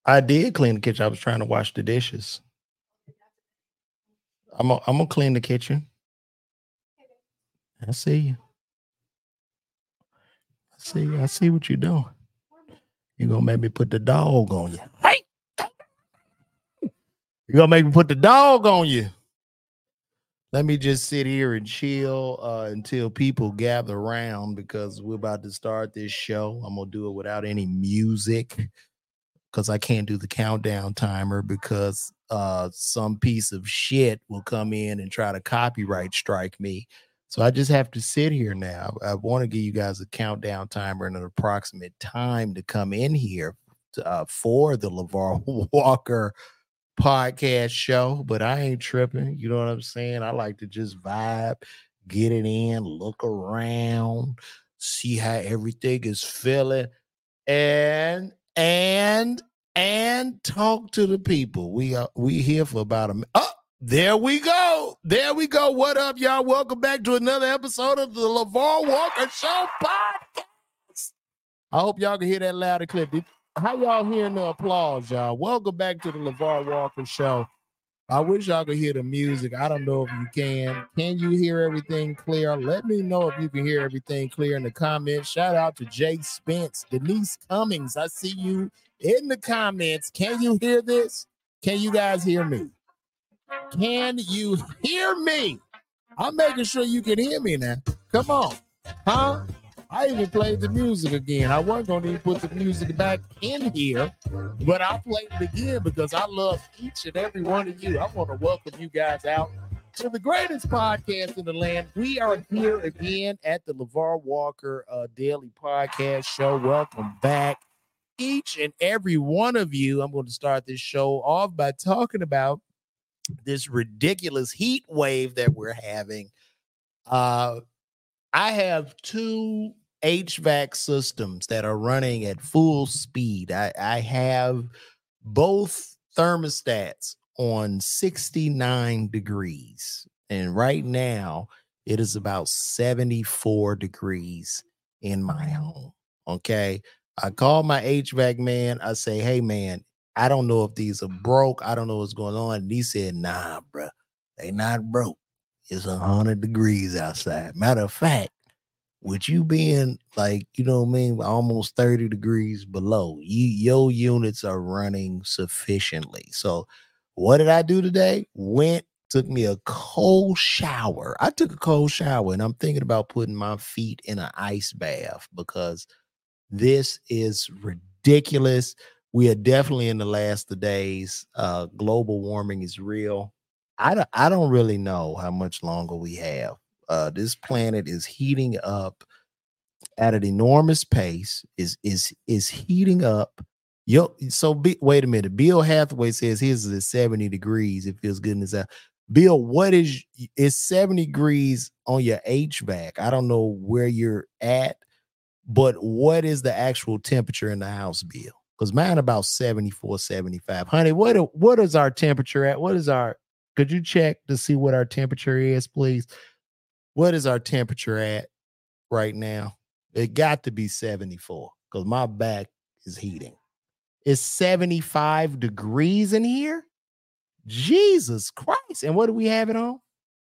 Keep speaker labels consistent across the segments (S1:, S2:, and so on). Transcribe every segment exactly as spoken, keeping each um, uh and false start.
S1: I did clean the kitchen. I was trying to wash the dishes. I'm gonna I'm gonna clean the kitchen. I see you. I see you. I see what you're doing. You're gonna make me put the dog on you. Hey, you're gonna make me put the dog on you. Let me just sit here and chill uh, until people gather around because we're about to start this show. I'm gonna do it without any music because I can't do the countdown timer because uh, some piece of shit will come in and try to copyright strike me. So I just have to sit here now. I want to give you guys a countdown timer and an approximate time to come in here to, uh, for the LeVar Walker podcast show, but I ain't tripping. You know what I'm saying? I like to just vibe, get it in, look around, see how everything is feeling, and and and talk to the people. We are we here for about a minute. Oh, there we go. There we go. What up, y'all? Welcome back to another episode of the LeVar Walker Show podcast. I hope y'all can hear that loud and clear. How y'all hearing the applause, y'all? Welcome back to the LeVar Walker Show. I wish y'all could hear the music. I don't know if you can. Can you hear everything clear? Let me know if you can hear everything clear in the comments. Shout out to Jay Spence, Denise Cummings. I see you in the comments. Can you hear this? Can you guys hear me? Can you hear me? I'm making sure you can hear me now. Come on. Huh? I even played the music again. I wasn't going to even put the music back in here, but I played it again because I love each and every one of you. I want to welcome you guys out to the greatest podcast in the land. We are here again at the LeVar Walker uh, Daily Podcast Show. Welcome back, each and every one of you. I'm going to start this show off by talking about this ridiculous heat wave that we're having. Uh, I have two H V A C systems that are running at full speed. I, I have both thermostats on sixty-nine degrees. And right now, it is about seventy-four degrees in my home. Okay. I call my H V A C man. I say, hey, man, I don't know if these are broke. I don't know what's going on. And he said, nah, bro, they not broke. It's one hundred degrees outside. Matter of fact, with you being like, you know what I mean, almost thirty degrees below, you, your units are running sufficiently. So what did I do today? Went, took me a cold shower. I took a cold shower and I'm thinking about putting my feet in an ice bath because this is ridiculous. We are definitely in the last of days. Uh, global warming is real. I don't, I don't really know how much longer we have. Uh, this planet is heating up at an enormous pace. Is is is heating up. Yo, so be, wait a minute. Bill Hathaway says his is at seventy degrees. It feels good in his house. Bill, what is is seventy degrees on your H V A C? I don't know where you're at, but what is the actual temperature in the house, Bill? Because mine about seventy-four, seventy-five. Honey, what what is our temperature at? What is our Could you check to see what our temperature is, please? What is our temperature at right now? It got to be seventy-four because my back is heating. It's seventy-five degrees in here? Jesus Christ. And what do we have it on?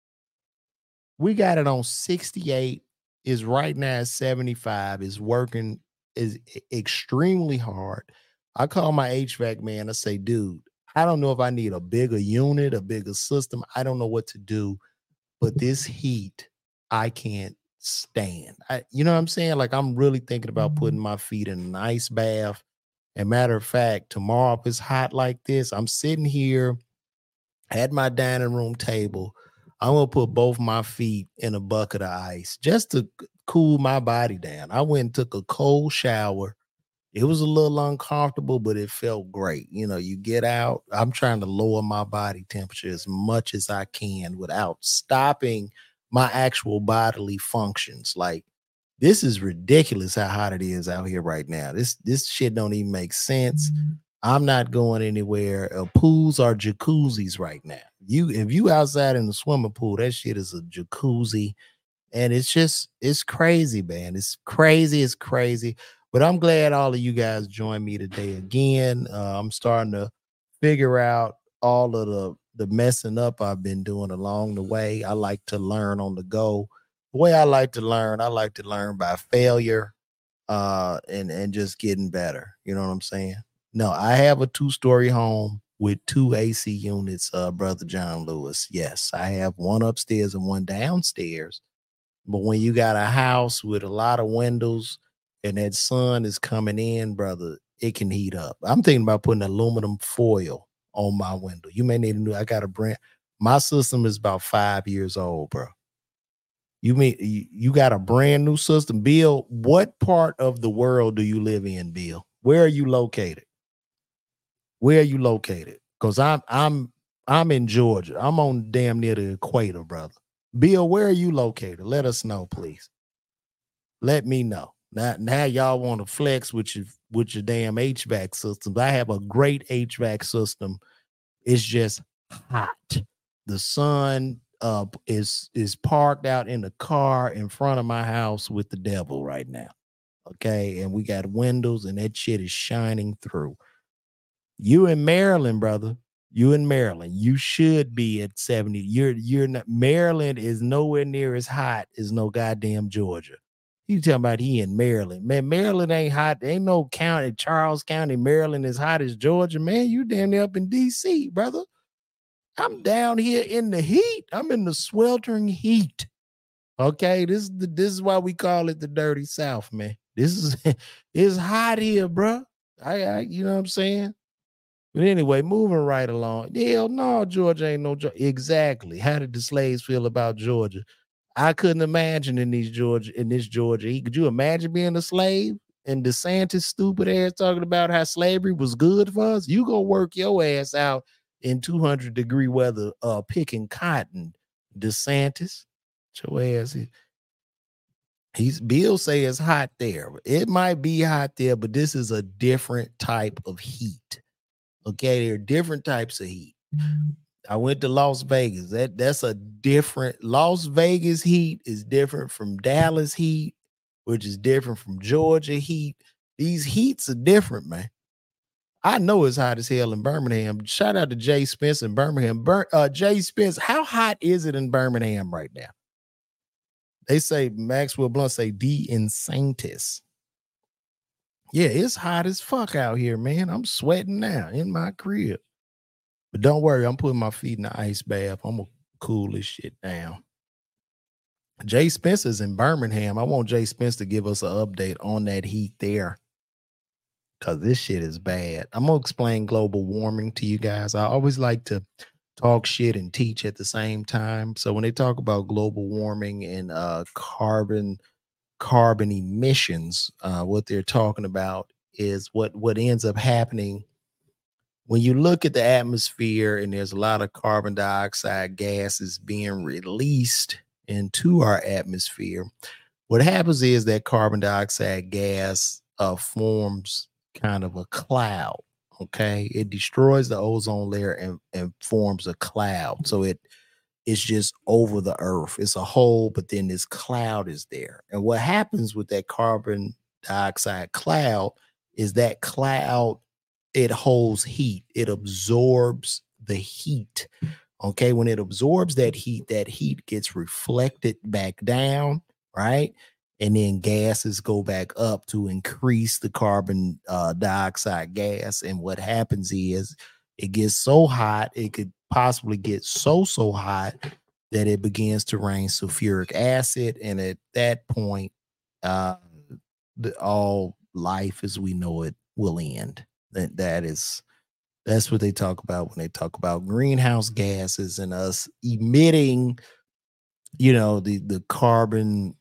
S1: We got it on sixty-eight. Is right now at seventy-five. Is working is extremely hard. I call my H V A C man. I say, dude, I don't know if I need a bigger unit, a bigger system. I don't know what to do, but this heat, I can't stand. I, you know what I'm saying? Like, I'm really thinking about putting my feet in an ice bath. And matter of fact, tomorrow, if it's hot like this, I'm sitting here at my dining room table. I'm going to put both my feet in a bucket of ice just to cool my body down. I went and took a cold shower. It was a little uncomfortable, but it felt great. You know, you get out. I'm trying to lower my body temperature as much as I can without stopping my actual bodily functions. Like, this is ridiculous how hot it is out here right now. This this shit don't even make sense. I'm not going anywhere. Uh, pools are jacuzzis right now. You if you outside in the swimming pool, that shit is a jacuzzi. And it's just, it's crazy, man. It's crazy. It's crazy. But I'm glad all of you guys joined me today again. Uh, I'm starting to figure out all of the the messing up I've been doing along the way. I like to learn on the go. The way I like to learn, I like to learn by failure, uh, and and just getting better. You know what I'm saying? No, I have a two story home with two A C units, uh, brother John Lewis. Yes, I have one upstairs and one downstairs. But when you got a house with a lot of windows and that sun is coming in, brother, it can heat up. I'm thinking about putting aluminum foil on my window. You may need a new. I got a brand. My system is about five years old, bro. You mean you you got a brand new system, Bill? What part of the world do you live in, Bill? Where are you located? Where are you located? Because I'm I'm I'm in Georgia. I'm on damn near the equator, brother. Bill, where are you located? Let us know, please. Let me know. Now, now y'all want to flex with your with your damn H V A C systems. I have a great H V A C system. It's just hot. The sun uh is is parked out in the car in front of my house with the devil right now. Okay, and we got windows, and that shit is shining through. You in Maryland, brother. You in Maryland. You should be at seventy. You're you're not Maryland is nowhere near as hot as no goddamn Georgia. You talking about he in Maryland. Man, Maryland ain't hot. Ain't no county, Charles County, Maryland as hot as Georgia. Man, you down there up in D C, brother. I'm down here in the heat. I'm in the sweltering heat. Okay, this is the, this is why we call it the dirty South, man. This is it's hot here, bro. I, I you know what I'm saying? But anyway, moving right along. Hell no, Georgia ain't no Georgia. Exactly. How did the slaves feel about Georgia? I couldn't imagine in these Georgia, in this Georgia. He, could you imagine being a slave? And DeSantis stupid ass talking about how slavery was good for us. You go work your ass out in two hundred degree weather, uh, picking cotton. DeSantis, your ass. He's Bill say it's hot there. It might be hot there, but this is a different type of heat. Okay, there are different types of heat. I went to Las Vegas. That that's a different Las Vegas heat is different from Dallas heat, which is different from Georgia heat. These heats are different, man. I know it's hot as hell in Birmingham. Shout out to Jay Spence in Birmingham. Bir- uh, Jay Spence, how hot is it in Birmingham right now? They say Maxwell Blunt say D in Saintis. Yeah, it's hot as fuck out here, man. I'm sweating now in my crib. But don't worry, I'm putting my feet in the ice bath. I'm gonna cool this shit down. Jay Spencer's in Birmingham. I want Jay Spence to give us an update on that heat there. Cause this shit is bad. I'm gonna explain global warming to you guys. I always like to talk shit and teach at the same time. So when they talk about global warming and uh carbon carbon emissions, uh, what they're talking about is what what ends up happening when you look at the atmosphere and there's a lot of carbon dioxide gases being released into our atmosphere. What happens is that carbon dioxide gas uh, forms kind of a cloud. Okay, it destroys the ozone layer and, and forms a cloud. So it it's just over the earth. It's a hole, but then this cloud is there. And what happens with that carbon dioxide cloud is that cloud, it holds heat. It absorbs the heat. Okay. When it absorbs that heat, that heat gets reflected back down, right? And then gases go back up to increase the carbon uh, dioxide gas. And what happens is it gets so hot, it could possibly get so, so hot that it begins to rain sulfuric acid. And at that point, uh, the, all life as we know it will end. That that is that's what they talk about when they talk about greenhouse gases and us emitting, you know, the the carbon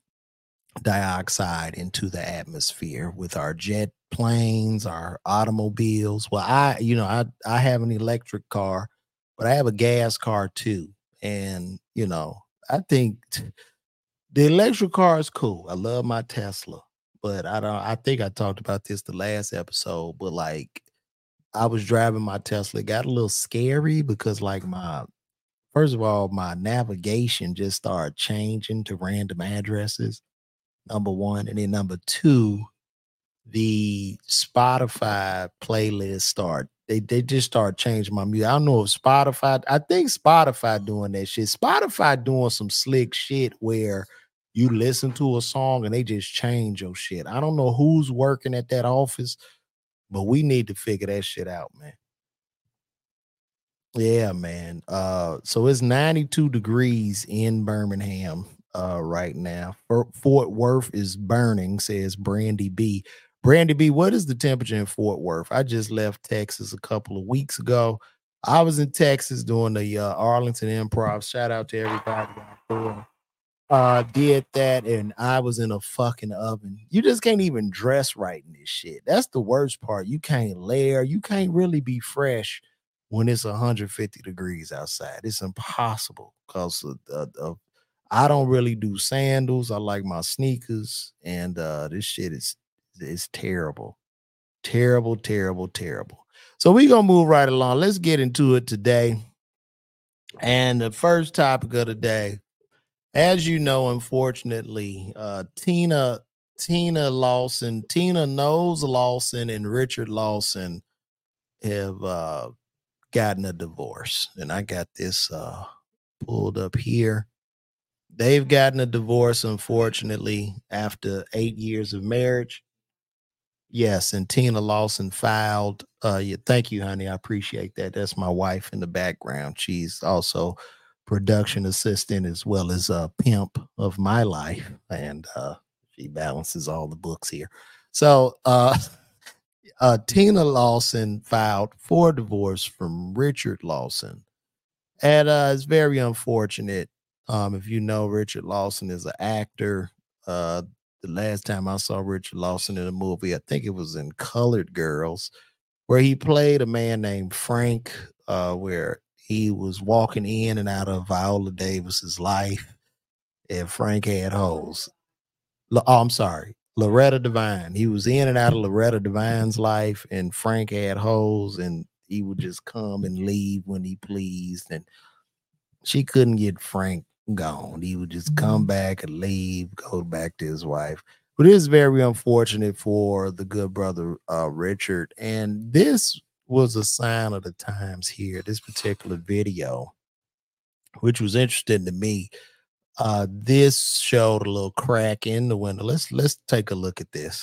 S1: dioxide into the atmosphere with our jet planes, our automobiles. Well, I, you know, I I have an electric car, but I have a gas car too. And, you know, I think t- the electric car is cool. I love my Tesla, but I don't I think I talked about this the last episode, but like I was driving my Tesla, it got a little scary because like my first of all, my navigation just started changing to random addresses. Number one, and then number two, the Spotify playlist start. They they just start changing my music. I don't know if Spotify, I think Spotify doing that shit. Spotify doing some slick shit where you listen to a song and they just change your shit. I don't know who's working at that office, but we need to figure that shit out, man. Yeah, man. Uh, so it's ninety-two degrees in Birmingham uh right now. For Fort Worth is burning, says Brandy B. Brandy B, what is the temperature in Fort Worth? I just left Texas a couple of weeks ago. I was in Texas doing the uh, Arlington Improv. Shout out to everybody out there. Uh, did that, and I was in a fucking oven. You just can't even dress right in this shit. That's the worst part. You can't layer. You can't really be fresh when it's one hundred fifty degrees outside. It's impossible because of, of, of I don't really do sandals. I like my sneakers, and uh, this shit is is terrible, terrible, terrible, terrible. So we gonna move right along. Let's get into it today. And the first topic of the day, as you know, unfortunately, uh, Tina Tina Lawson, Tina Knowles Lawson, and Richard Lawson have uh, gotten a divorce, and I got this uh, pulled up here. They've gotten a divorce, unfortunately, after eight years of marriage. Yes, and Tina Lawson filed. Uh, yeah, thank you, honey. I appreciate that. That's my wife in the background. She's also production assistant as well as a pimp of my life, and uh, she balances all the books here. So, uh, uh, Tina Lawson filed for divorce from Richard Lawson, and uh, it's very unfortunate. Um, if you know, Richard Lawson is an actor. Uh, the last time I saw Richard Lawson in a movie, I think it was in Colored Girls, where he played a man named Frank, uh, where he was walking in and out of Viola Davis's life, and Frank had hoes. Lo- Oh, I'm sorry, Loretta Devine. He was in and out of Loretta Devine's life, and Frank had hoes, and he would just come and leave when he pleased, and she couldn't get Frank gone. He would just come back and leave, go back to his wife. But it is very unfortunate for the good brother uh, Richard. And this was a sign of the times here, this particular video, which was interesting to me. Uh, this showed a little crack in the window. Let's let's take a look at this.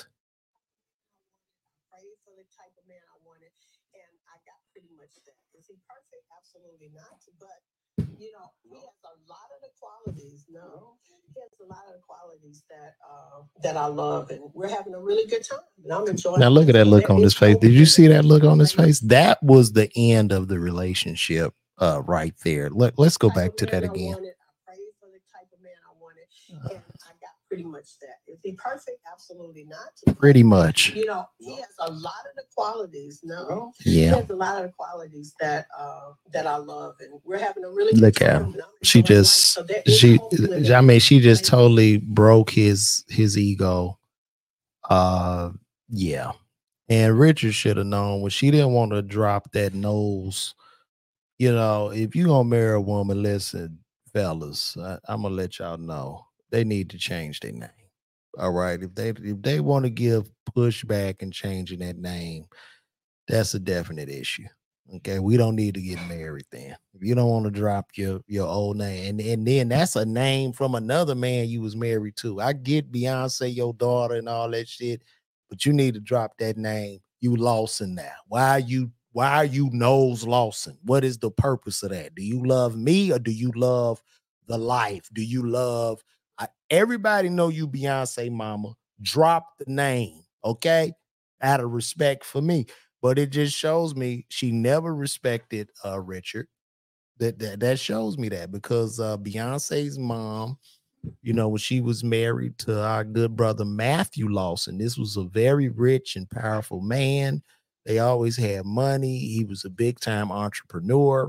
S1: Prayed for the type of man I wanted, and I got pretty much that. Is he perfect? Absolutely not. But you know, he has a lot of the qualities. No, he has a lot of the qualities that uh, that I love, and we're having a really good time. And I'm enjoying. Now look at that look on his face. Did you see that look on his face? That was the end of the relationship, uh, right there. Let, let's go back to that again. I prayed for the type of man I wanted, and I got pretty much that. Is he perfect? Absolutely not. Pretty much. You know, he has a lot of the qualities. No, yeah, he has a lot of the qualities that uh, that I love, and we're having a really look at him. She just, so she, I mean, she just totally broke his his ego. Uh, yeah, and Richard should have known when she didn't want to drop that nose. You know, if you gonna marry a woman, listen, fellas, I, I'm gonna let y'all know they need to change their name. All right, if they if they want to give pushback and changing that name, that's a definite issue. Okay, we don't need to get married then. If you don't want to drop your your old name, and, and then that's a name from another man you was married to. I get Beyonce, your daughter, and all that shit, but you need to drop that name. You Lawson now. Why are you why are you Knowles Lawson? What is the purpose of that? Do you love me or do you love the life? Do you love I, everybody know you Beyonce mama? Drop the name, okay? Out of respect for me. But it just shows me she never respected uh Richard. That that, that shows me that because uh Beyonce's mom, you know, when she was married to our good brother Matthew Lawson, this was a very rich and powerful man. They always had money. He was a big time entrepreneur.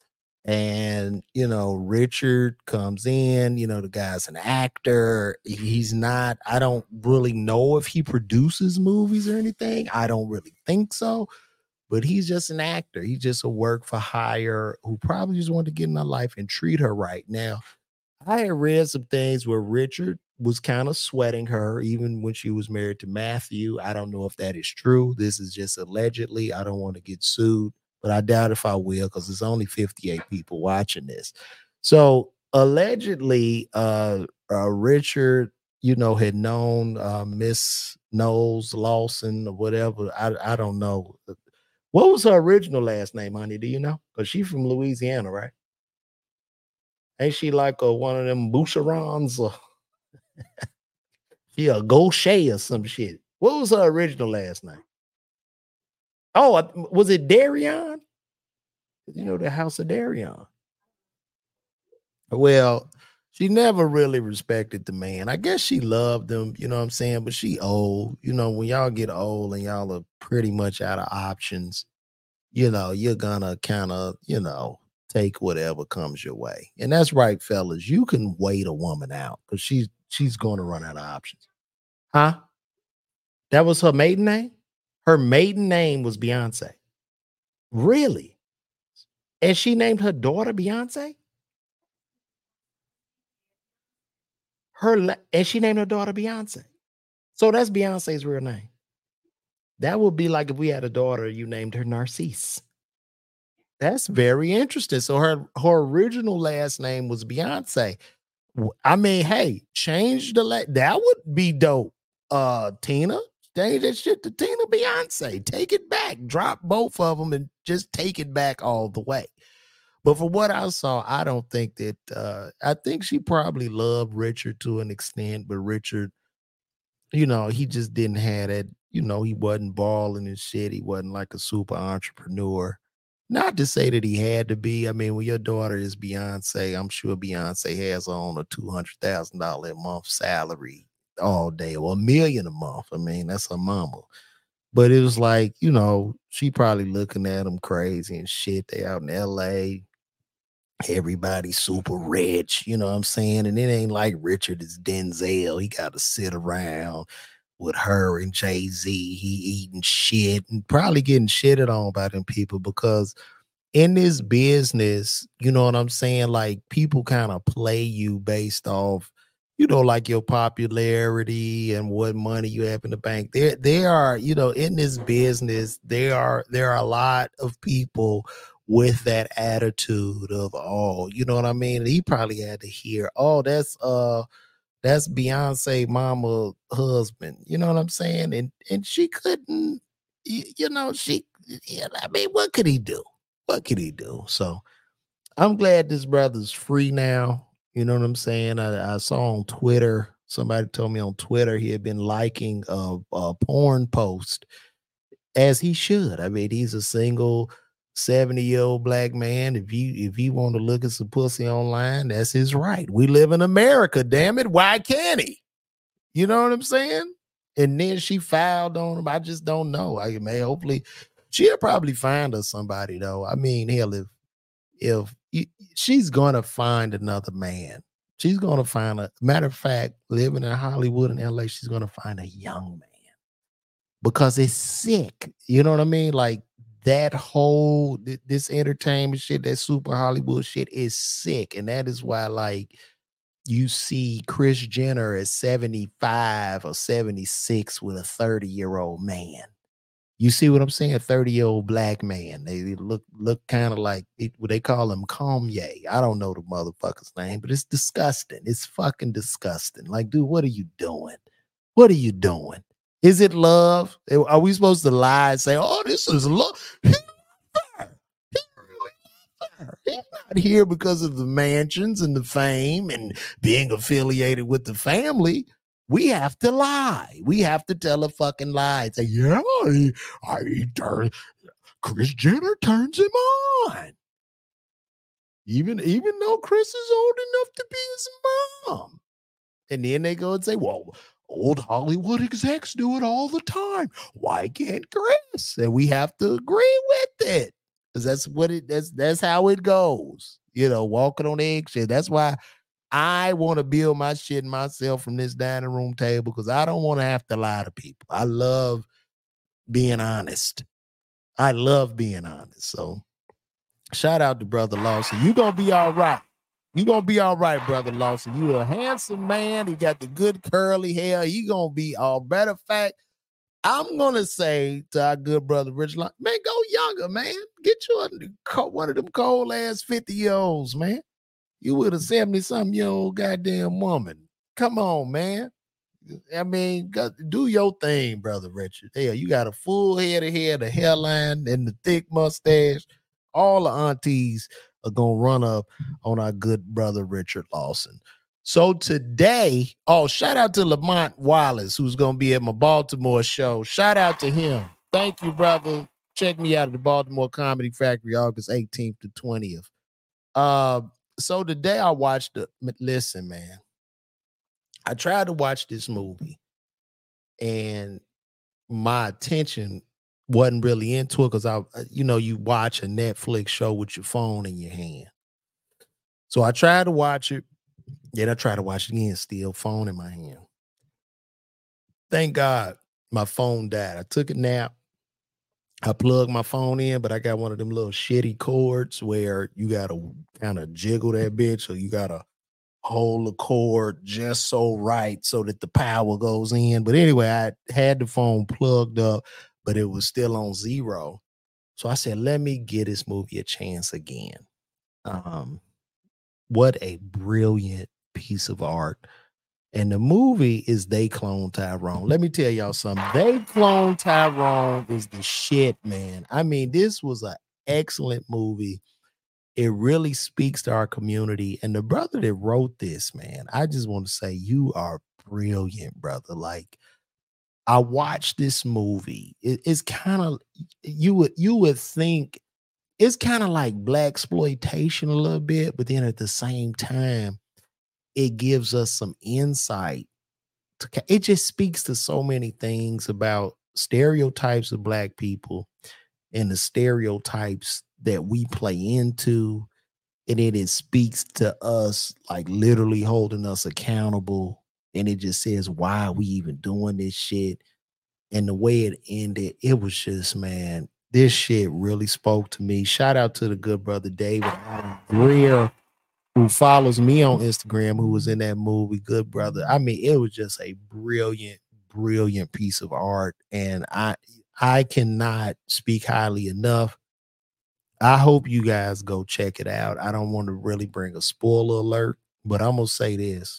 S1: And, you know, Richard comes in, you know, the guy's an actor. He's not, I don't really know if he produces movies or anything. I don't really think so, but he's just an actor. He's just a work for hire who probably just wanted to get in her life and treat her right. Now, I had read some things where Richard was kind of sweating her even when she was married to Matthew. I don't know if that is true. This is just allegedly. I don't want to get sued, but I doubt if I will because there's only fifty-eight people watching this. So allegedly, uh, uh Richard, you know, had known uh, Miss Knowles Lawson or whatever. I I don't know. What was her original last name, honey? Do you know? Because she's from Louisiana, right? Ain't she like a, one of them Boucherons or she a Gaucher or some shit? What was her original last name? Oh, I- was it Darion? You know, the House of Darion. Well, she never really respected the man. I guess she loved him, you know what I'm saying? But she old. You know, when y'all get old and y'all are pretty much out of options, you know, you're gonna kind of, you know, take whatever comes your way. And that's right, fellas. You can wait a woman out because she's she's going to run out of options. Huh? That was her maiden name? Her maiden name was Beyonce. Really? And she named her daughter Beyonce? Her la- and she named her daughter Beyonce. So that's Beyonce's real name. That would be like if we had a daughter, you named her Narcisse. That's very interesting. So her her original last name was Beyonce. W- I mean, hey, change the la- that would be dope. Uh, Tina, change that shit to Tina Beyonce. Take it back. Drop both of them and just take it back all the way. But for what I saw, I don't think that. Uh, I think she probably loved Richard to an extent, but Richard, you know, he just didn't have that. You know, he wasn't balling and shit. He wasn't like a super entrepreneur. Not to say that he had to be. I mean, when your daughter is Beyonce, I'm sure Beyonce has her on a two hundred thousand dollar a month salary all day, or a million a month. I mean, that's her mama. But it was like, you know, she probably looking at him crazy and shit. They out in L A. Everybody's super rich, you know what I'm saying? And it ain't like Richard is Denzel. He got to sit around with her and Jay-Z. He eating shit and probably getting shitted on by them people because in this business, you know what I'm saying? Like people kind of play you based off, you know, like your popularity and what money you have in the bank. There, there are, you know, in this business, there are there are a lot of people with that attitude of, oh, you know what I mean? And he probably had to hear, oh, that's uh that's Beyonce mama husband. You know what I'm saying? And and she couldn't, y- you know, she yeah, I mean, what could he do? What could he do? So I'm glad this brother's free now. You know what I'm saying? I, I saw on Twitter, somebody told me on Twitter he had been liking a, a porn post as he should. I mean, he's a single seventy year old black man. If you if he want to look at some pussy online, that's his right. We live in America, damn it. Why can't he? You know what I'm saying? And then she filed on him. I just don't know. I may hopefully she'll probably find us somebody though. I mean, hell, if if y- she's gonna find another man, she's gonna find a matter of fact, living in Hollywood and L A, she's gonna find a young man because it's sick. You know what I mean? Like that whole th- this entertainment shit, that super Hollywood shit is sick. And that is why, like, you see Chris Jenner at seventy-five or seventy-six with a thirty year old man. You see what I'm saying? A thirty year old black man. They they look look kind of like it, what they call him Kanye. I don't know the motherfucker's name, but it's disgusting. It's fucking disgusting. Like, dude, what are you doing? What are you doing? Is it love? Are we supposed to lie and say, oh, this is love? He really her. He's not here because of the mansions and the fame and being affiliated with the family. We have to lie. We have to tell a fucking lie. Say, yeah, I, I turn, Chris Jenner turns him on. Even, even though Chris is old enough to be his mom. And then they go and say, well, old Hollywood execs do it all the time. Why can't Chris? And we have to agree with it. Because that's what it that's that's how it goes. You know, walking on eggshell. That's why I want to build my shit myself from this dining room table because I don't want to have to lie to people. I love being honest. I love being honest. So shout out to Brother Lawson. You gonna be all right. You gonna be all right, brother Lawson. You a handsome man. You got the good curly hair. You gonna be all. Matter of fact, I'm gonna say to our good brother Rich, man, go younger, man. Get you a, one of them cold ass fifty year olds, man. You with a seventy something year old goddamn woman. Come on, man. I mean, do your thing, brother Richard. Hell, you got a full head of hair, the hairline, and the thick mustache. All the aunties are gonna run up on our good brother Richard Lawson. So today, oh, shout out to Lamont Wallace, who's gonna be at my Baltimore show. Shout out to him. Thank you, brother. Check me out at the Baltimore Comedy Factory, August eighteenth to twentieth. Uh, so today I watched the. Listen, man. I tried to watch this movie, and my attention wasn't really into it because I, you know, you watch a Netflix show with your phone in your hand. So I tried to watch it. Then I tried to watch it again, still phone in my hand. Thank God my phone died. I took a nap. I plugged my phone in, but I got one of them little shitty cords where you got to kind of jiggle that bitch, or you got to hold the cord just so right so that the power goes in. But anyway, I had the phone plugged up, but it was still on zero. So I said, let me give this movie a chance again. Um, what a brilliant piece of art. And the movie is They Clone Tyrone. Let me tell y'all something. They Clone Tyrone is the shit, man. I mean, this was an excellent movie. It really speaks to our community. And the brother that wrote this, man, I just want to say you are brilliant, brother. Like, I watched this movie. It, it's kind of, you would you would think it's kind of like blaxploitation a little bit, but then at the same time, it gives us some insight. To, it just speaks to so many things about stereotypes of Black people and the stereotypes that we play into. And then it speaks to us, like literally holding us accountable. And it just says, why are we even doing this shit? And the way it ended, it was just, man, this shit really spoke to me. Shout out to the good brother David Allen Greer, who follows me on Instagram, who was in that movie. Good brother. I mean, it was just a brilliant, brilliant piece of art. And I I cannot speak highly enough. I hope you guys go check it out. I don't want to really bring a spoiler alert, but I'm going to say this.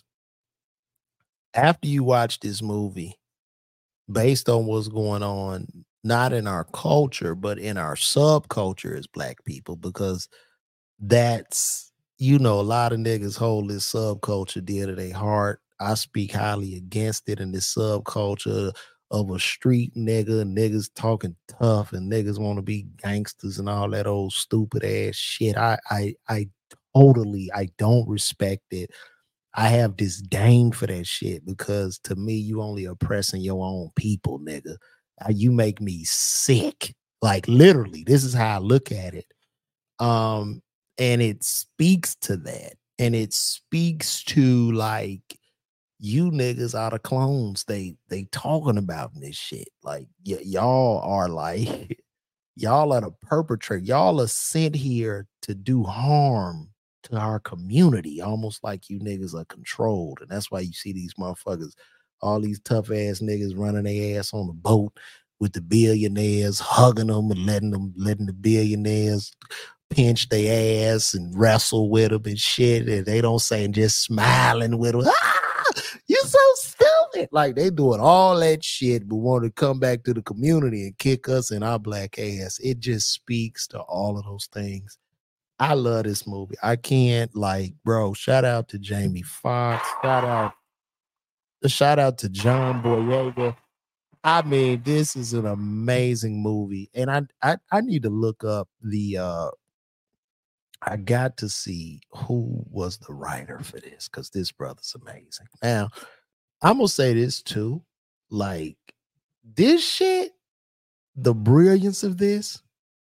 S1: After you watch this movie, based on what's going on, not in our culture, but in our subculture as Black people, because that's, you know, a lot of niggas hold this subculture dear to their heart. I speak highly against it in this subculture of a street nigga, niggas talking tough and niggas want to be gangsters and all that old stupid ass shit. I, I, I totally, I don't respect it. I have disdain for that shit because to me, you only oppressing your own people, nigga. You make me sick. Like literally, this is how I look at it. Um, and it speaks to that. And it speaks to like, you niggas are the clones they they talking about in this shit. Like y- y'all are like y'all are the perpetrator. Y'all are sent here to do harm to our community, almost like you niggas are controlled. And that's why you see these motherfuckers, all these tough ass niggas running their ass on the boat with the billionaires, hugging them and letting them letting the billionaires pinch their ass and wrestle with them and shit. And they don't say, just smiling with them. Ah! You so stupid. Like they doing all that shit, but want to come back to the community and kick us in our Black ass. It just speaks to all of those things. I love this movie. I can't, like, bro, shout out to Jamie Foxx. Shout out, shout out to John Boyega. I mean, this is an amazing movie. And I I, I need to look up the uh I got to see who was the writer for this because this brother's amazing. Now, I'm gonna say this too. Like this shit, the brilliance of this,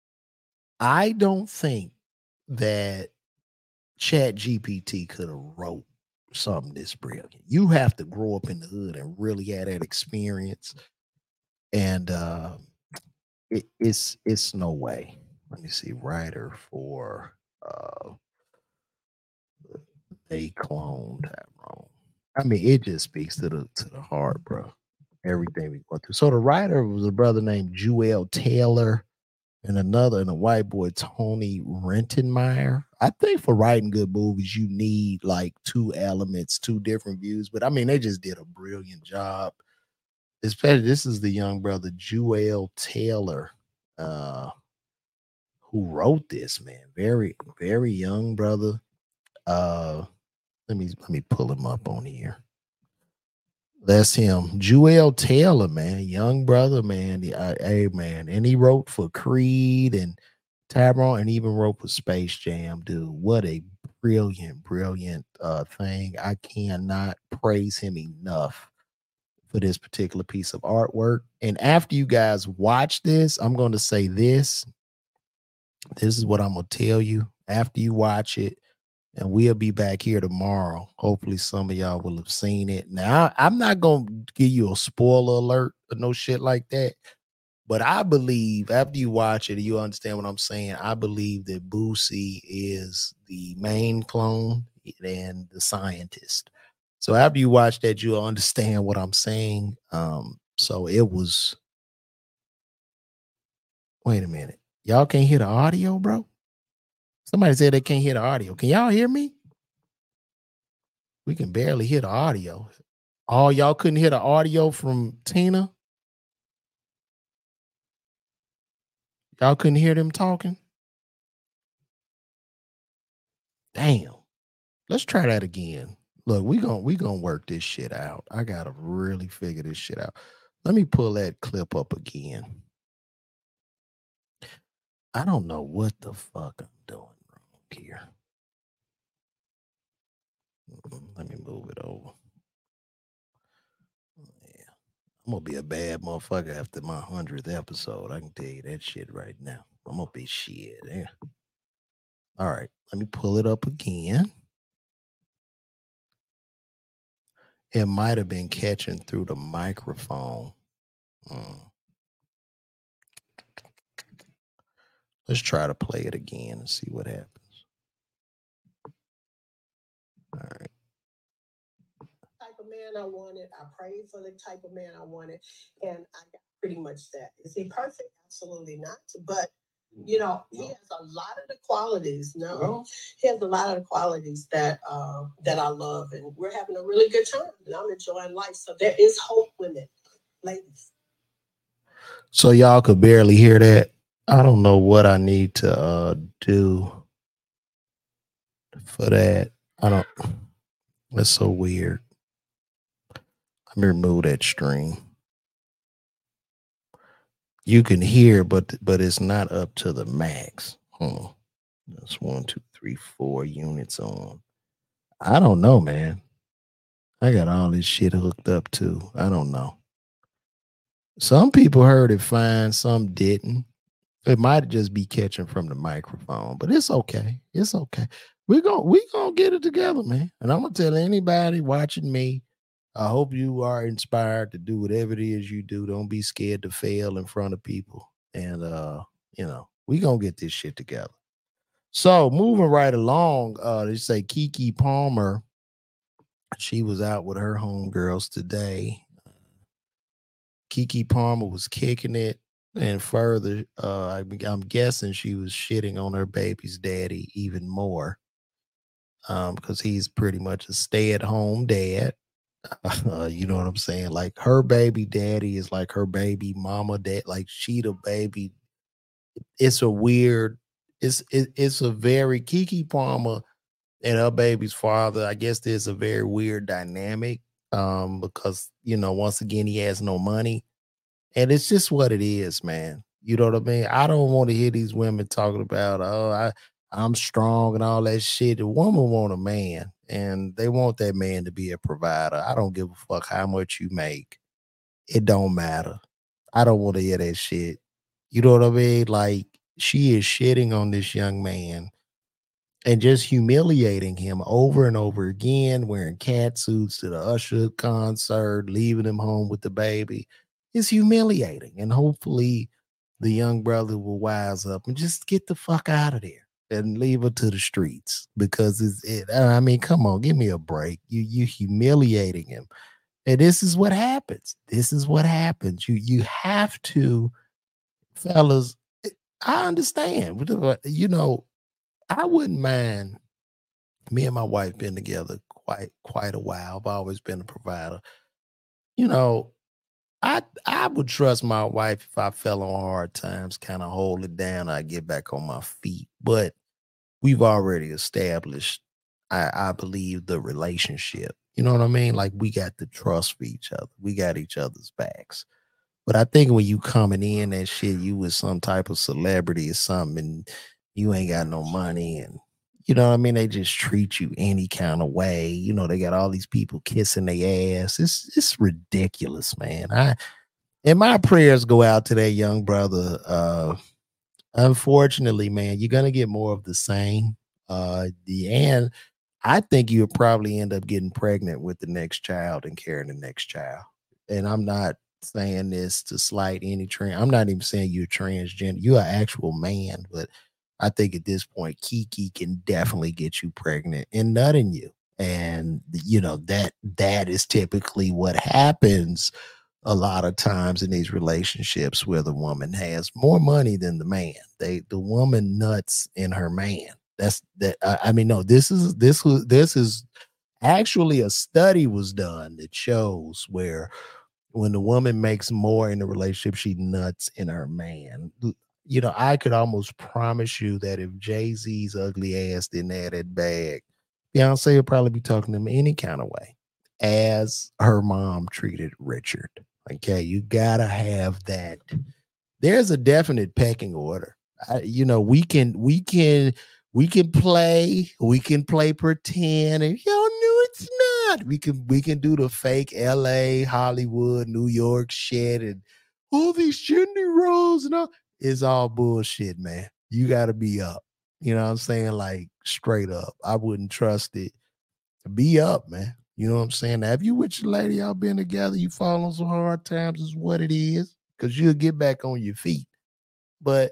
S1: I don't think that Chat G P T could have wrote something this brilliant. You have to grow up in the hood and really have that experience. And uh it, it's it's no way. Let me see, writer for uh they cloned Tyrone. I mean, it just speaks to the to the heart, bro. Everything we went through. So the writer was a brother named Jewel Taylor and another and a white boy, Tony Rentenmeyer. I think for writing good movies, you need like two elements, two different views. But I mean, they just did a brilliant job. Especially this is the young brother, Jewel Taylor, uh, who wrote this, man. Very, very young brother. Uh let me let me pull him up on here. That's him, Jewel Taylor, man, young brother, man. The, uh, hey, man, and he wrote for Creed and Tyrone, and even wrote for Space Jam, dude. What a brilliant, brilliant uh, thing! I cannot praise him enough for this particular piece of artwork. And after you guys watch this, I'm going to say this. This is what I'm going to tell you after you watch it. And we'll be back here tomorrow. Hopefully, some of y'all will have seen it. Now, I, I'm not going to give you a spoiler alert or no shit like that. But I believe after you watch it, you understand what I'm saying. I believe that Boosie is the main clone and the scientist. So after you watch that, you'll understand what I'm saying. Um, so it was. Wait a minute. Y'all can't hear the audio, bro? Somebody said they can't hear the audio. Can y'all hear me? We can barely hear the audio. Oh, y'all couldn't hear the audio from Tina? Y'all couldn't hear them talking? Damn. Let's try that again. Look, we gonna we gonna work this shit out. I gotta really figure this shit out. Let me pull that clip up again. I don't know what the fuck I'm doing wrong here. Let me move it over. Yeah. I'm gonna be a bad motherfucker after my hundredth episode. I can tell you that shit right now. I'm gonna be shit. Yeah. All right, let me pull it up again. It might have been catching through the microphone. Mm. Let's try to play it again and see what happens. All right.
S2: Type of man I wanted. I prayed for the type of man I wanted, and I got pretty much that. Is he perfect? Absolutely not. But you know, he has a lot of the qualities. No, no. He has a lot of the qualities that uh, that I love, and we're having a really good time, and I'm enjoying life. So there is hope, women, ladies.
S1: So y'all could barely hear that. I don't know what I need to uh, do for that. I don't. That's so weird. Let me remove that stream. You can hear, but but it's not up to the max. Hmm. That's one, two, three, four units on. I don't know, man. I got all this shit hooked up too. I don't know. Some people heard it fine, some didn't. It might just be catching from the microphone, but it's okay. It's okay. We're gonna we gonna get it together, man. And I'm gonna tell anybody watching me, I hope you are inspired to do whatever it is you do. Don't be scared to fail in front of people. And uh, you know, we gonna get this shit together. So moving right along, uh, they say Keke Palmer. She was out with her homegirls today. Keke Palmer was kicking it, and further, uh, I'm guessing she was shitting on her baby's daddy even more, um, because he's pretty much a stay-at-home dad. Uh, you know what I'm saying? Like her baby daddy is like her baby mama dad. Like she the baby. It's a weird. It's it, it's a very Keke Palmer and her baby's father. I guess there's a very weird dynamic, um, because you know once again he has no money. And it's just what it is, man. You know what I mean? I don't want to hear these women talking about, oh, I, I'm strong and all that shit. The woman want a man, and they want that man to be a provider. I don't give a fuck how much you make. It don't matter. I don't want to hear that shit. You know what I mean? Like, she is shitting on this young man and just humiliating him over and over again, wearing cat suits to the Usher concert, leaving him home with the baby. It's humiliating. And hopefully the young brother will wise up and just get the fuck out of there. and leave her to the streets because it's it. I mean, come on, give me a break. You you humiliating him, and this is what happens. This is what happens. You you have to, fellas. I understand. You know, I wouldn't mind. Me and my wife been together quite quite a while. I've always been a provider. You know, I I would trust my wife if I fell on hard times, kind of hold it down. I get back on my feet. But we've already established, I, I believe, the relationship. You know what I mean? Like we got the trust for each other. We got each other's backs. But I think when you coming in that shit, you was some type of celebrity or something, and you ain't got no money, and you know what I mean? They just treat you any kind of way. You know, they got all these people kissing their ass. It's it's ridiculous, man. I and my prayers go out to that young brother. Uh unfortunately, man, you're gonna get more of the same. Uh the and I think you'll probably end up getting pregnant with the next child and carrying the next child. And I'm not saying this to slight any trans. I'm not even saying you're transgender. You're an actual man, but I think at this point, Kiki can definitely get you pregnant and nutting you. And you know that that is typically what happens a lot of times in these relationships where the woman has more money than the man. They the woman nuts in her man. That's that. I, I mean, no. This is this was this is actually a study was done that shows where when the woman makes more in the relationship, she nuts in her man. You know, I could almost promise you that if Jay-Z's ugly ass didn't have that bag, Beyonce would probably be talking to him any kind of way, as her mom treated Richard. Okay, you gotta have that. There's a definite pecking order. I, you know, we can we can we can play, we can play pretend, and y'all knew it's not. We can we can do the fake L A, Hollywood, New York shit, and all these gender roles and all. It's all bullshit, man. You gotta be up. You know what I'm saying? Like straight up. I wouldn't trust it. Be up, man. You know what I'm saying? Now, if you with your lady, y'all been together, you fall on some hard times, is what it is, because you'll get back on your feet. But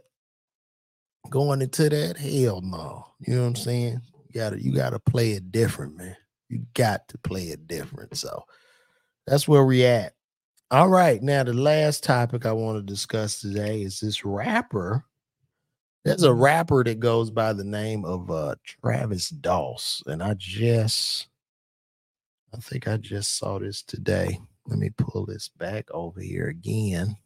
S1: going into that, hell no. You know what I'm saying? You gotta you gotta play it different, man. You got to play it different. So that's where we at. All right. Now, the last topic I want to discuss today is this rapper. There's a rapper that goes by the name of uh Travis Doss. And I just I think I just saw this today. Let me pull this back over here again.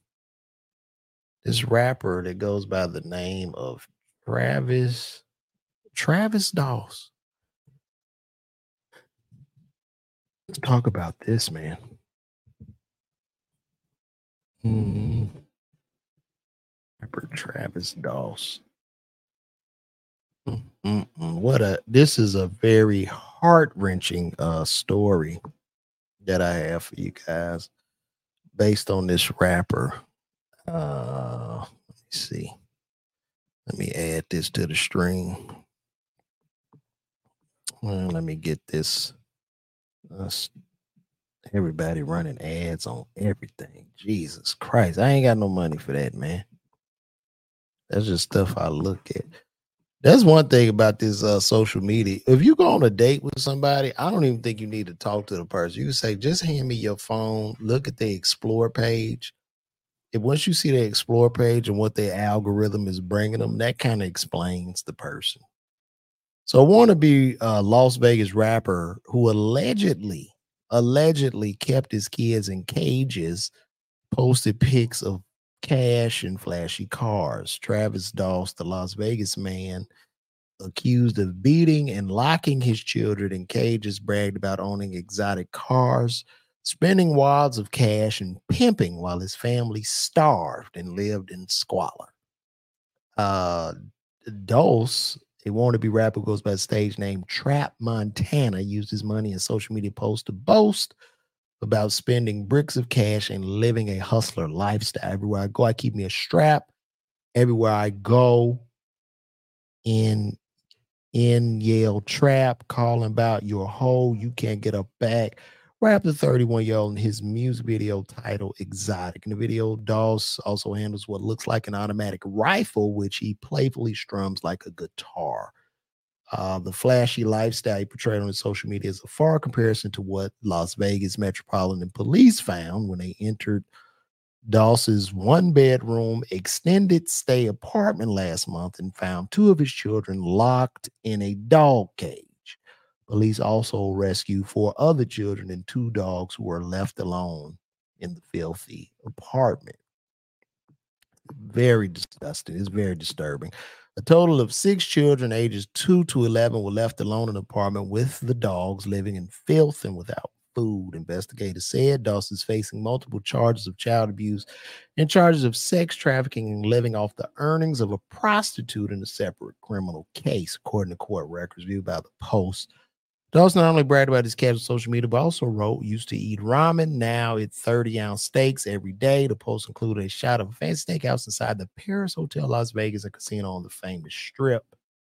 S1: This rapper that goes by the name of Travis Travis Doss. Let's talk about this, man. Hmm. Rapper Travis Doss. Mm-mm. What a this is a very heart-wrenching uh story that I have for you guys based on this rapper. Uh let me see. Let me add this to the stream. Well, let me get this. Uh, everybody running ads on everything. Jesus Christ. I ain't got no money for that, man. That's just stuff I look at. That's one thing about this uh, social media. If you go on a date with somebody, I don't even think you need to talk to the person. You can say, just hand me your phone, look at the explore page. If once you see the explore page and what their algorithm is bringing them, that kind of explains the person. So I want to be a Las Vegas rapper who allegedly, allegedly kept his kids in cages, posted pics of cash and flashy cars. Travis Doss, the Las Vegas man, accused of beating and locking his children in cages, bragged about owning exotic cars, spending wads of cash, and pimping while his family starved and lived in squalor. Uh, Doss, a wannabe rapper, goes by the stage name Trap Montana, used his money and social media posts to boast about spending bricks of cash and living a hustler lifestyle. Everywhere I go, I keep me a strap. Everywhere I go, in in Yale Trap, calling about your hoe, you can't get a back. Rapped the thirty-one-year-old in his music video titled Exotic. In the video, Doss also handles what looks like an automatic rifle, which he playfully strums like a guitar. Uh, the flashy lifestyle he portrayed on his social media is a far comparison to what Las Vegas Metropolitan Police found when they entered Doss's one-bedroom extended stay apartment last month and found two of his children locked in a dog cage. Police also rescued four other children and two dogs who were left alone in the filthy apartment. Very disgusting. It's very disturbing. A total of six children ages two to eleven were left alone in the apartment with the dogs, living in filth and without food. Investigators said Doss is facing multiple charges of child abuse and charges of sex trafficking and living off the earnings of a prostitute in a separate criminal case, according to court records viewed by the Post. Doss not only bragged about his cats on social media, but also wrote, used to eat ramen, now it's thirty-ounce steaks every day. The Post included a shot of a fancy steakhouse inside the Paris Hotel Las Vegas, a casino on the famous Strip.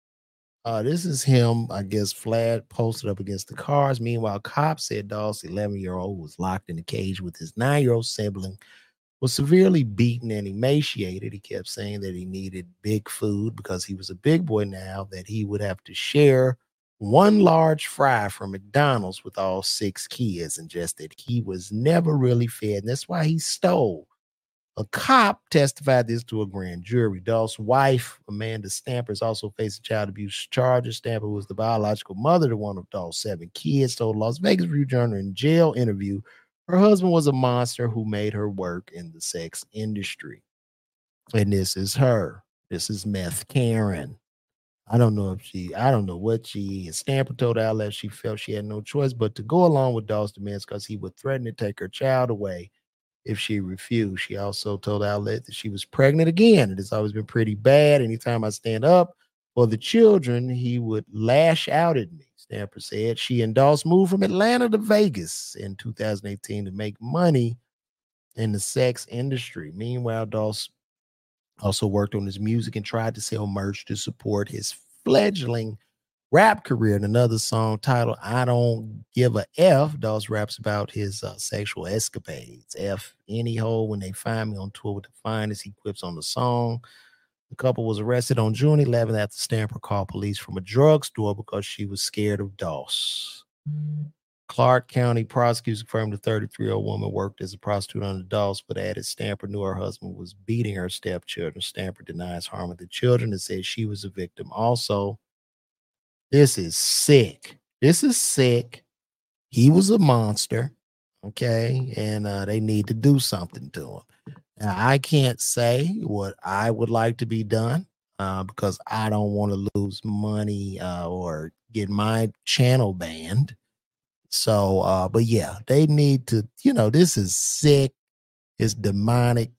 S1: Uh, this is him, I guess, flat posted up against the cars. Meanwhile, cops said Doss, eleven-year-old, was locked in a cage with his nine-year-old sibling, was severely beaten and emaciated. He kept saying that he needed big food because he was a big boy now, that he would have to share one large fry from McDonald's with all six kids, and just that he was never really fed. And that's why he stole. A cop testified this to a grand jury. Doss' wife, Amanda Stamper, is also facing child abuse charges. Stamper was the biological mother to one of Doss' seven kids, told Las Vegas Review-Journal in jail interview her husband was a monster who made her work in the sex industry. And this is her. This is Meth Karen. I don't know if she, I don't know what she is. Stamper told the outlet she felt she had no choice but to go along with Doss' demands because he would threaten to take her child away if she refused. She also told the outlet that she was pregnant again. It has always been pretty bad. Anytime I stand up for the children, he would lash out at me, Stamper said. She and Doss moved from Atlanta to Vegas in two thousand eighteen to make money in the sex industry. Meanwhile, Doss also worked on his music and tried to sell merch to support his fledgling rap career. In another song titled I Don't Give a F, Doss raps about his uh, sexual escapades. F any hole when they find me on tour with the finest, he quips on the song. The couple was arrested on June eleventh after Stamper called police from a drugstore because she was scared of Doss. Mm-hmm. Clark County prosecutors confirmed the thirty-three-year-old woman worked as a prostitute under Doss, but added Stamper knew her husband was beating her stepchildren. Stamper denies harming the children and said she was a victim. Also, this is sick. This is sick. He was a monster, okay? And uh, they need to do something to him. Now, I can't say what I would like to be done uh, because I don't want to lose money uh, or get my channel banned. So, uh, but yeah, they need to, you know, this is sick. It's demonic.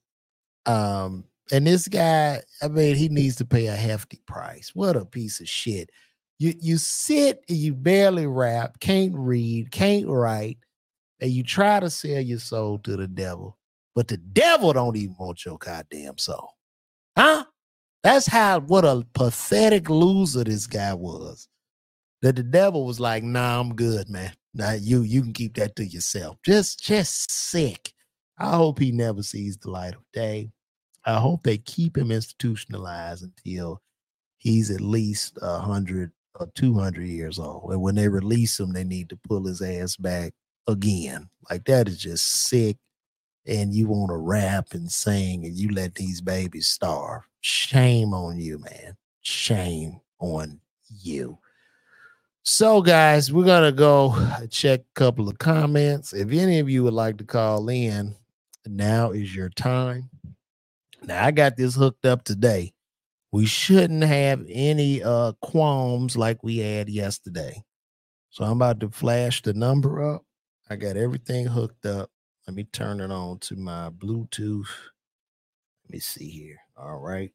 S1: Um, and this guy, I mean, he needs to pay a hefty price. What a piece of shit. You you sit and you barely rap, can't read, can't write, and you try to sell your soul to the devil, but the devil don't even want your goddamn soul. Huh? That's how, what a pathetic loser this guy was. That the devil was like, nah, I'm good, man. Now you you can keep that to yourself. Just just sick. I hope he never sees the light of day. I hope they keep him institutionalized until he's at least a hundred or two hundred years old. And when they release him, they need to pull his ass back again. Like, that is just sick. And you want to rap and sing and you let these babies starve. Shame on you, man. Shame on you. So, guys, we're going to go check a couple of comments. If any of you would like to call in, now is your time. Now, I got this hooked up today. We shouldn't have any uh, qualms like we had yesterday. So I'm about to flash the number up. I got everything hooked up. Let me turn it on to my Bluetooth. Let me see here. All right.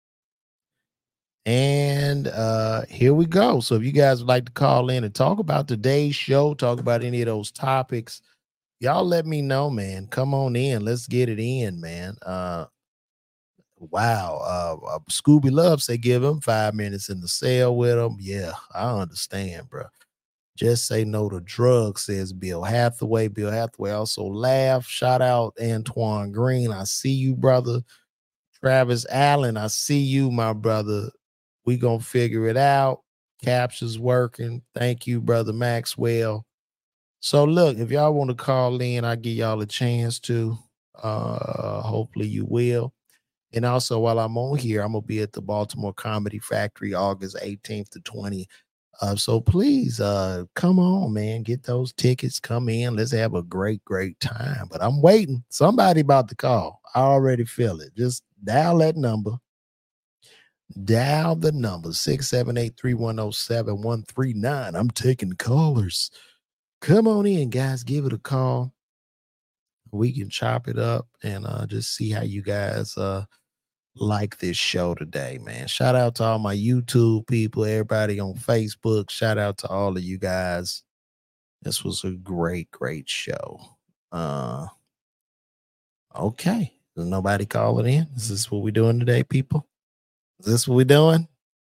S1: And uh, here we go. So if you guys would like to call in and talk about today's show, talk about any of those topics, y'all let me know, man. Come on in. Let's get it in, man. Uh, wow. Uh, uh, Scooby Love say give him five minutes in the cell with him. Yeah, I understand, bro. Just say no to drugs, says Bill Hathaway. Bill Hathaway also laughed. Shout out Antoine Green. I see you, brother. Travis Allen, I see you, my brother. We gonna figure it out. Captures working. Thank you, brother Maxwell. So look, if y'all want to call in, I'll give y'all a chance to. Uh, hopefully you will. And also, while I'm on here, I'm gonna be at the Baltimore Comedy Factory August eighteenth to twentieth. Uh, so please, uh, come on, man, get those tickets. Come in. Let's have a great, great time. But I'm waiting. Somebody about to call. I already feel it. Just dial that number. Dial the number six seven eight, three one zero, seven one three nine. I'm taking callers. Come on in, guys. Give it a call. We can chop it up and uh, just see how you guys uh, like this show today, man. Shout out to all my YouTube people, everybody on Facebook. Shout out to all of you guys. This was a great, great show. Uh, okay. There's nobody calling in. Is this what we're doing today, people? Is this what we're doing?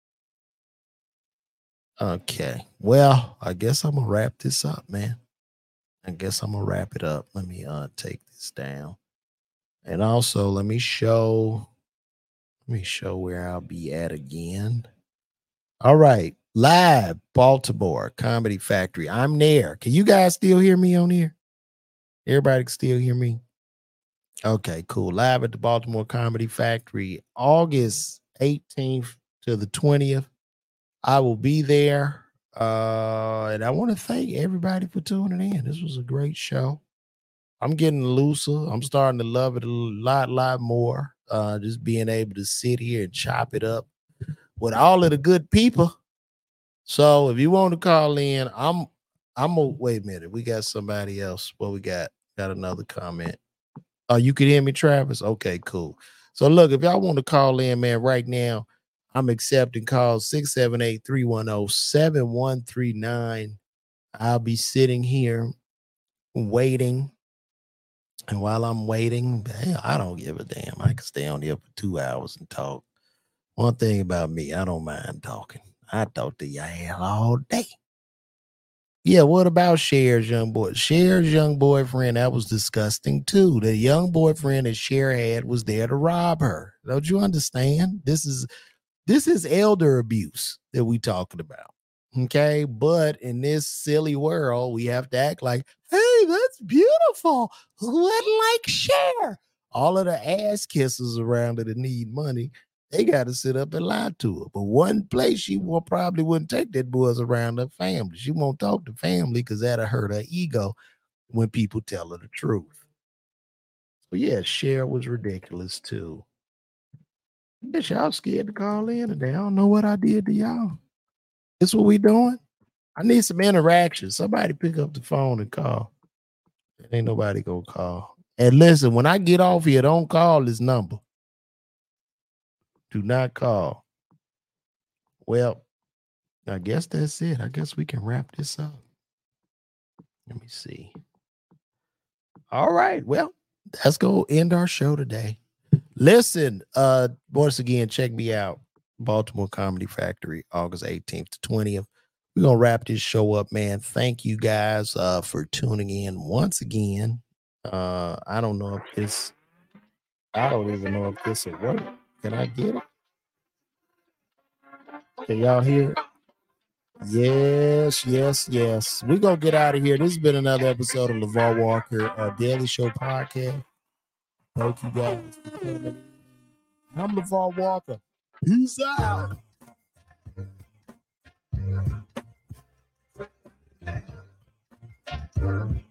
S1: Okay. Well, I guess I'm going to wrap this up, man. I guess I'm going to wrap it up. Let me uh, take this down. And also, let me show, let me show where I'll be at again. All right. Live, Baltimore Comedy Factory. I'm there. Can you guys still hear me on here? Everybody can still hear me? Okay, cool. Live at the Baltimore Comedy Factory, August eighteenth to the twentieth. I will be there. Uh, and I want to thank everybody for tuning in. This was a great show. I'm getting looser. I'm starting to love it a lot, lot more. Uh, just being able to sit here and chop it up with all of the good people. So if you want to call in, I'm I'm a wait a minute. We got somebody else. What we got? Got another comment. Oh, you can hear me, Travis? Okay, cool. So look, if y'all want to call in, man, right now, I'm accepting calls six seven eight, three one zero, seven one three nine. I'll be sitting here waiting. And while I'm waiting, hey, I don't give a damn. I can stay on here for two hours and talk. One thing about me, I don't mind talking. I talk to y'all all day. Yeah, what about Cher's young boy? Cher's young boyfriend, that was disgusting too. The young boyfriend that Cher had was there to rob her. Don't you understand? This is this is elder abuse that we talking about. Okay, but in this silly world, we have to act like, hey, that's beautiful. Who wouldn't like Cher? All of the ass kissers around her that need money, they got to sit up and lie to her. But one place she will probably wouldn't take that boys around her family. She won't talk to family because that'll hurt her ego when people tell her the truth. So yeah, Cher was ridiculous too. Bitch, y'all scared to call in today. I don't know what I did to y'all. This what we doing? I need some interaction. Somebody pick up the phone and call. Ain't nobody gonna call. And listen, when I get off here, don't call this number. Do not call. Well, I guess that's it. I guess we can wrap this up. Let me see. All right. Well, let's go end our show today. Listen, uh, once again, check me out. Baltimore Comedy Factory, August eighteenth to twentieth. We're gonna wrap this show up, man. Thank you guys uh for tuning in once again. Uh, I don't know if this, I don't even know if this will work. Can I get it? Can y'all hear it? Yes, yes, yes. We're gonna get out of here. This has been another episode of LeVar Walker uh, Daily Show Podcast. Thank you guys for coming. I'm LeVar Walker. Peace out.